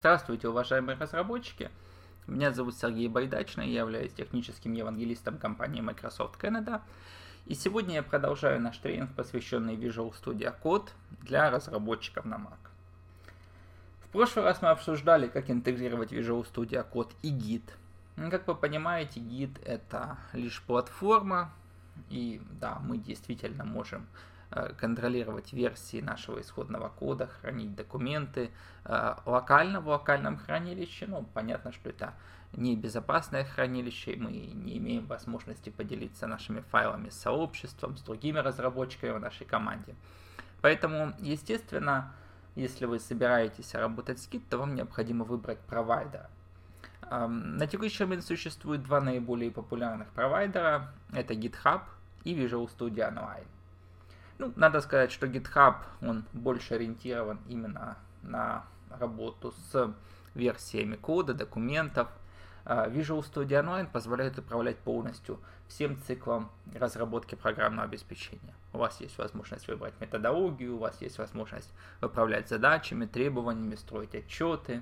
Здравствуйте, уважаемые разработчики! Меня зовут Сергей Байдачный, я являюсь техническим евангелистом компании Microsoft Canada. И сегодня я продолжаю наш тренинг, посвященный Visual Studio Code для разработчиков на Mac. В прошлый раз мы обсуждали, как интегрировать Visual Studio Code и Git. Как вы понимаете, Git это лишь платформа, и да, мы действительно можем контролировать версии нашего исходного кода, хранить документы локально в локальном хранилище. Ну, понятно, что это не безопасное хранилище, и мы не имеем возможности поделиться нашими файлами с сообществом, с другими разработчиками в нашей команде. Поэтому, естественно, если вы собираетесь работать с Git, то вам необходимо выбрать провайдера. На текущий момент существует два наиболее популярных провайдера. Это GitHub и Visual Studio Online. Ну, надо сказать, что GitHub, он больше ориентирован именно на работу с версиями кода, документов. Visual Studio Online позволяет управлять полностью всем циклом разработки программного обеспечения. У вас есть возможность выбрать методологию, у вас есть возможность управлять задачами, требованиями, строить отчеты,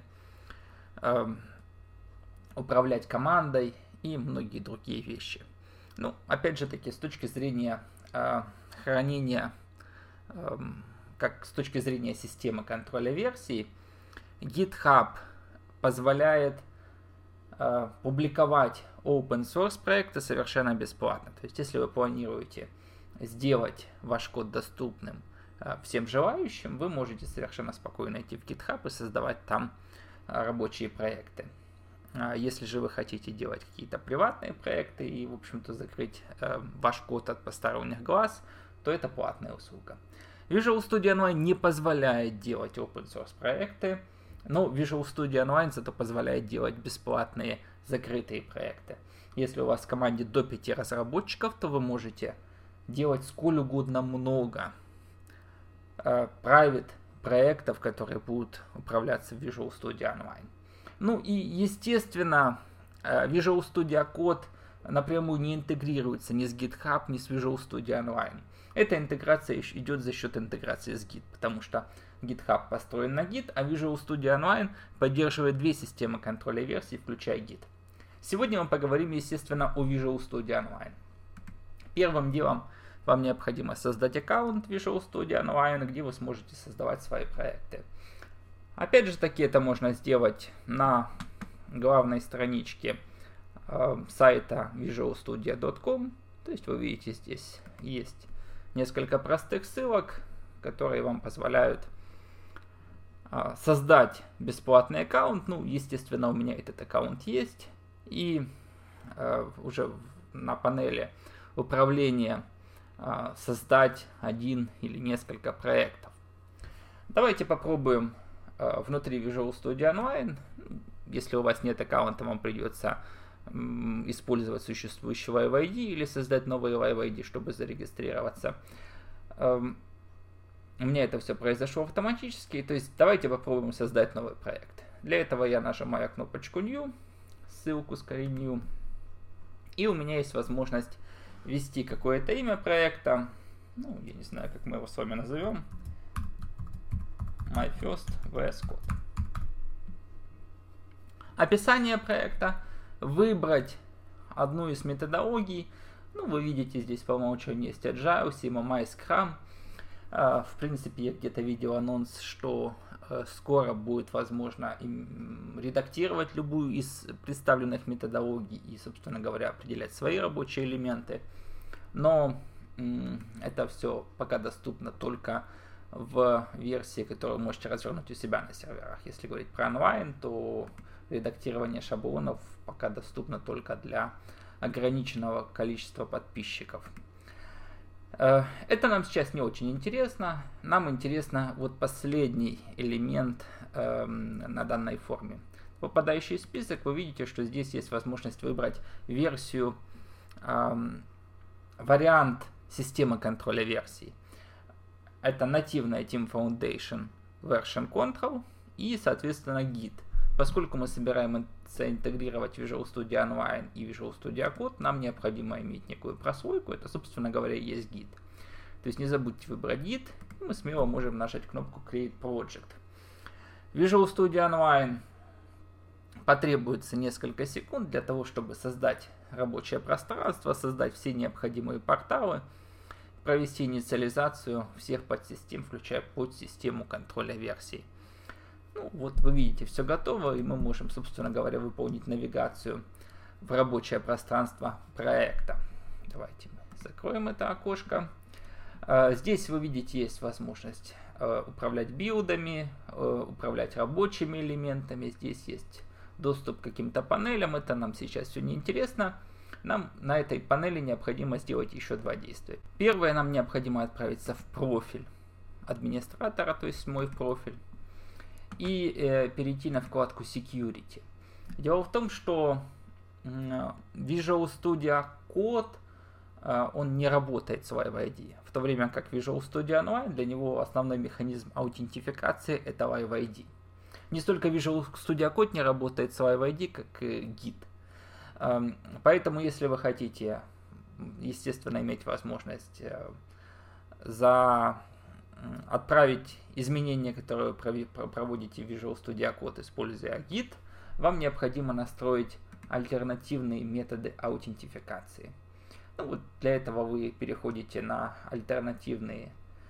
управлять командой и многие другие вещи. Ну, опять же таки, с точки зрения хранения, как с точки зрения системы контроля версий, GitHub позволяет публиковать open source проекты совершенно бесплатно. То есть, если вы планируете сделать ваш код доступным всем желающим, вы можете совершенно спокойно идти в GitHub и создавать там рабочие проекты. Если же вы хотите делать какие-то приватные проекты и, в общем-то, закрыть ваш код от посторонних глаз, то это платная услуга. Visual Studio Online не позволяет делать open source проекты, но Visual Studio Online зато позволяет делать бесплатные закрытые проекты. Если у вас в команде до 5 разработчиков, то вы можете делать сколь угодно много private проектов, которые будут управляться в Visual Studio Online. Ну и, естественно, Visual Studio Code напрямую не интегрируется ни с GitHub, ни с Visual Studio Online. Эта интеграция идет за счет интеграции с Git, потому что GitHub построен на Git, а Visual Studio Online поддерживает две системы контроля версий, включая Git. Сегодня мы поговорим, естественно, о Visual Studio Online. Первым делом вам необходимо создать аккаунт Visual Studio Online, где вы сможете создавать свои проекты. Опять же таки, это можно сделать на главной страничке сайта visualstudio.com. То есть вы видите, здесь есть несколько простых ссылок, которые вам позволяют создать бесплатный аккаунт. Ну, естественно, у меня этот аккаунт есть. И уже на панели управления создать один или несколько проектов. Давайте попробуем внутри Visual Studio Online. Если у вас нет аккаунта, вам придется использовать существующий Live ID или создать новый Live ID, чтобы зарегистрироваться. У меня это все произошло автоматически, то есть давайте попробуем создать новый проект. Для этого я нажимаю кнопочку New, ссылку скорее New, и у меня есть возможность ввести какое-то имя проекта. Ну, я не знаю, как мы его с вами назовем. My First VS Code. Описание проекта. Выбрать одну из методологий. Ну, вы видите, здесь по умолчанию есть Agile, CMMI, Scrum. В принципе, я где-то видел анонс, что скоро будет возможно редактировать любую из представленных методологий и, собственно говоря, определять свои рабочие элементы. Но это все пока доступно только в версии, которую вы можете развернуть у себя на серверах. Если говорить про онлайн, то редактирование шаблонов пока доступно только для ограниченного количества подписчиков. Это нам сейчас не очень интересно. Нам интересно вот последний элемент на данной форме. Попадающий список, вы видите, что здесь есть возможность выбрать версию, вариант системы контроля версий. Это нативная Team Foundation Version Control и, соответственно, Git. Поскольку мы собираемся интегрировать Visual Studio Online и Visual Studio Code, нам необходимо иметь некую прослойку. Это, собственно говоря, и есть Git. То есть не забудьте выбрать Git, и мы смело можем нажать кнопку Create Project. Visual Studio Online потребуется несколько секунд для того, чтобы создать рабочее пространство, создать все необходимые порталы, провести инициализацию всех подсистем, включая подсистему контроля версий. Ну, вот вы видите, все готово, и мы можем, собственно говоря, выполнить навигацию в рабочее пространство проекта. Давайте мы закроем это окошко. Здесь вы видите, есть возможность управлять билдами, управлять рабочими элементами. Здесь есть доступ к каким-то панелям. Это нам сейчас все не интересно. Нам на этой панели необходимо сделать еще два действия. Первое, нам необходимо отправиться в профиль администратора, то есть мой профиль, и перейти на вкладку Security. Дело в том, что Visual Studio Code он не работает с Live ID, в то время как Visual Studio Online, для него основной механизм аутентификации это Live ID. Не столько Visual Studio Code не работает с Live ID, как и Git. Поэтому, если вы хотите, естественно, иметь возможность отправить изменения, которые вы проводите в Visual Studio Code, используя Git, вам необходимо настроить альтернативные методы аутентификации. Ну, вот для этого вы переходите на альтернативные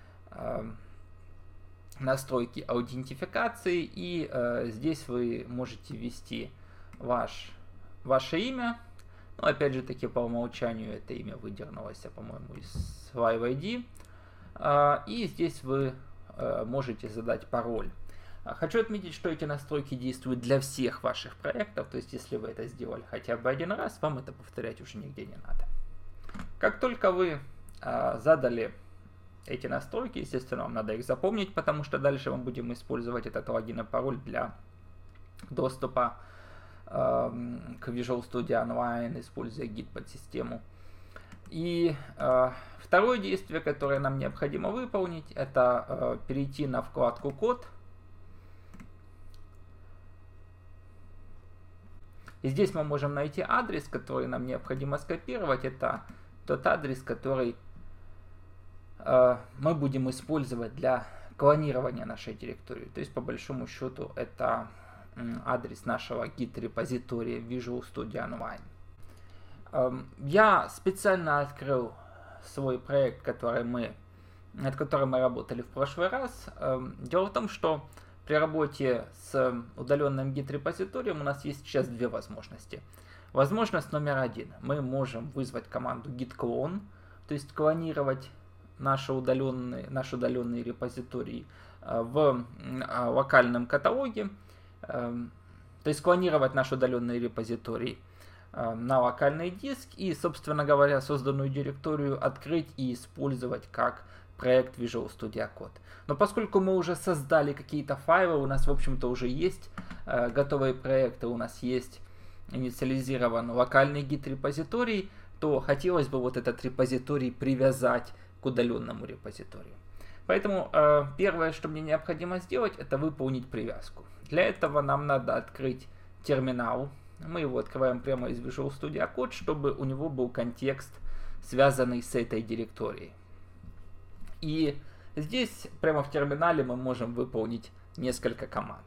настройки аутентификации, и здесь вы можете ввести ваше имя. Ну, опять же таки, по умолчанию это имя выдернулось, по-моему, из Live ID. И здесь вы можете задать пароль. Хочу отметить, что эти настройки действуют для всех ваших проектов, то есть если вы это сделали хотя бы один раз, вам это повторять уже нигде не надо. Как только вы задали эти настройки, естественно, вам надо их запомнить, потому что дальше мы будем использовать этот логин и пароль для доступа к Visual Studio Online, используя Git подсистему. И второе действие, которое нам необходимо выполнить, это перейти на вкладку Код. И здесь мы можем найти адрес, который нам необходимо скопировать. Это тот адрес, который мы будем использовать для клонирования нашей директории. То есть, по большому счету, это адрес нашего Git репозитория Visual Studio Online. Я специально открыл свой проект, над которым мы работали в прошлый раз. Дело в том, что при работе с удаленным Git репозиторием у нас есть сейчас две возможности. Возможность номер один. Мы можем вызвать команду git clone, то есть клонировать наши удаленные репозитории в локальном каталоге, то есть клонировать наш удаленный репозиторий на локальный диск и, собственно говоря, созданную директорию открыть и использовать как проект Visual Studio Code. Но поскольку мы уже создали какие-то файлы, у нас, в общем-то, уже есть готовые проекты, у нас есть инициализирован локальный Git репозиторий, то хотелось бы вот этот репозиторий привязать к удаленному репозиторию. Поэтому первое, что мне необходимо сделать, это выполнить привязку. Для этого нам надо открыть терминал. Мы его открываем прямо из Visual Studio Code, чтобы у него был контекст, связанный с этой директорией. И здесь, прямо в терминале, мы можем выполнить несколько команд.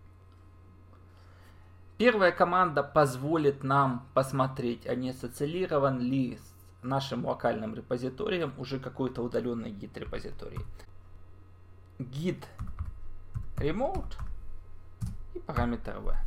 Первая команда позволит нам посмотреть, а не ассоциирован ли с нашим локальным репозиторием уже какой-то удаленный Git репозиторий. Git remote и параметр v.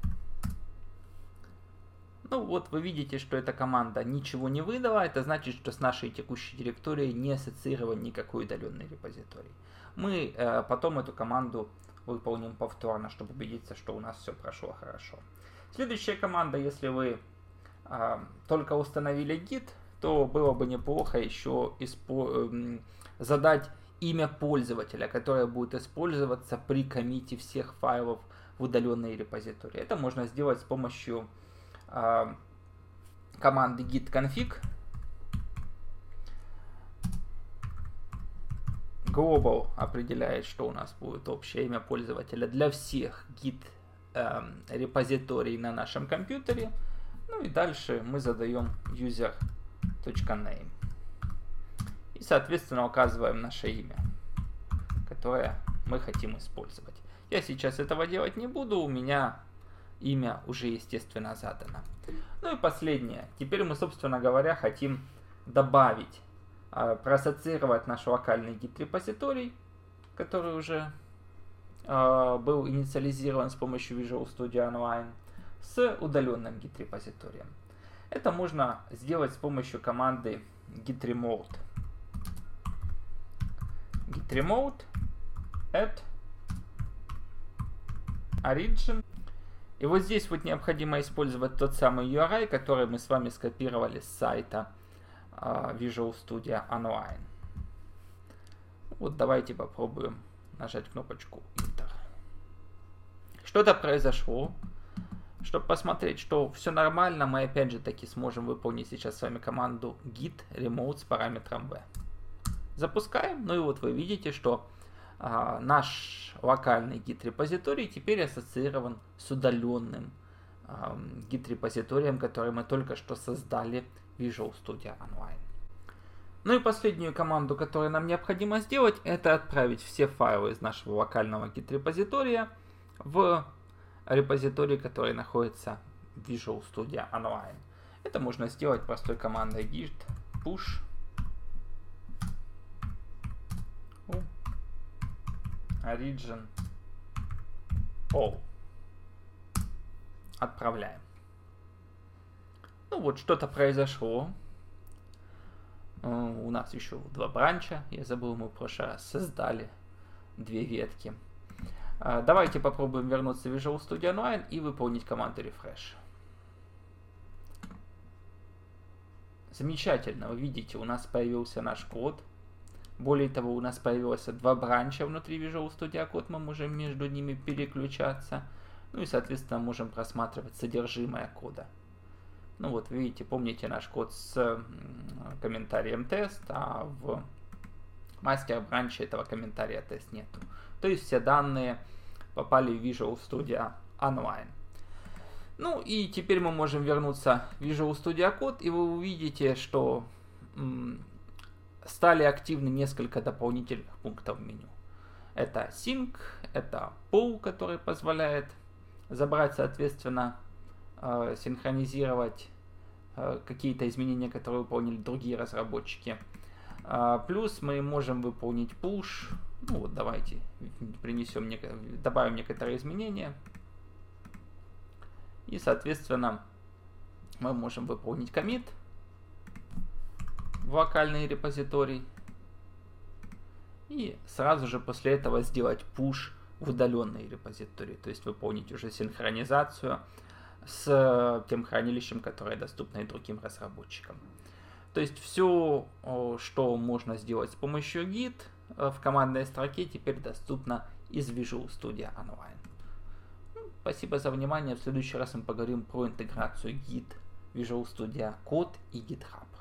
Ну вот вы видите, что эта команда ничего не выдала. Это значит, что с нашей текущей директорией не ассоциирован никакой удаленный репозиторий. Мы потом эту команду выполним повторно, чтобы убедиться, что у нас все прошло хорошо. Следующая команда, если вы только установили Git, то было бы неплохо еще задать имя пользователя, которое будет использоваться при коммите всех файлов в удаленные репозитории. Это можно сделать с помощью команды git config. Global определяет, что у нас будет общее имя пользователя для всех Git репозиторий на нашем компьютере. Ну и дальше мы задаем user.name. И, соответственно, указываем наше имя, которое мы хотим использовать. Я сейчас этого делать не буду. У меня имя уже, естественно, задано. Ну и последнее. Теперь мы, собственно говоря, хотим добавить, проассоциировать наш локальный Git-репозиторий, который уже был инициализирован с помощью Visual Studio Online, с удаленным Git-репозиторием. Это можно сделать с помощью команды git remote. Git remote add origin. И вот здесь вот необходимо использовать тот самый URI, который мы с вами скопировали с сайта Visual Studio Online. Вот давайте попробуем нажать кнопочку Enter. Что-то произошло. Чтобы посмотреть, что все нормально, мы опять же таки сможем выполнить сейчас с вами команду git remote с параметром v. Запускаем. Ну и вот вы видите, что наш локальный Git репозиторий теперь ассоциирован с удаленным Git репозиторием, который мы только что создали в Visual Studio Online. Ну и последнюю команду, которую нам необходимо сделать, это отправить все файлы из нашего локального Git репозитория в репозиторий, который находится в Visual Studio Online. Это можно сделать простой командой git push origin all. Отправляем. Ну вот, что-то произошло. У нас еще два бранча. Я забыл, мы в прошлый раз создали две ветки. Давайте попробуем вернуться в Visual Studio Online и выполнить команду refresh. Замечательно, вы видите, у нас появился наш код. Более того, у нас появилось два бранча внутри Visual Studio Code, мы можем между ними переключаться. Ну и, соответственно, можем просматривать содержимое кода. Ну вот, видите, помните наш код с комментарием тест, а в мастер бранче этого комментария тест нету. То есть все данные попали в Visual Studio Online. Ну и теперь мы можем вернуться в Visual Studio Code, и вы увидите, что стали активны несколько дополнительных пунктов в меню. Это Sync, это Pull, который позволяет забрать, соответственно, синхронизировать какие-то изменения, которые выполнили другие разработчики. Плюс мы можем выполнить Push. Ну вот давайте добавим некоторые изменения. И, соответственно, мы можем выполнить commit в локальный репозиторий. И сразу же после этого сделать push в удаленный репозиторий. То есть выполнить уже синхронизацию с тем хранилищем, которое доступно и другим разработчикам. То есть все, что можно сделать с помощью Git в командной строке, теперь доступно из Visual Studio Online. Спасибо за внимание. В следующий раз мы поговорим про интеграцию Git, Visual Studio Code и GitHub.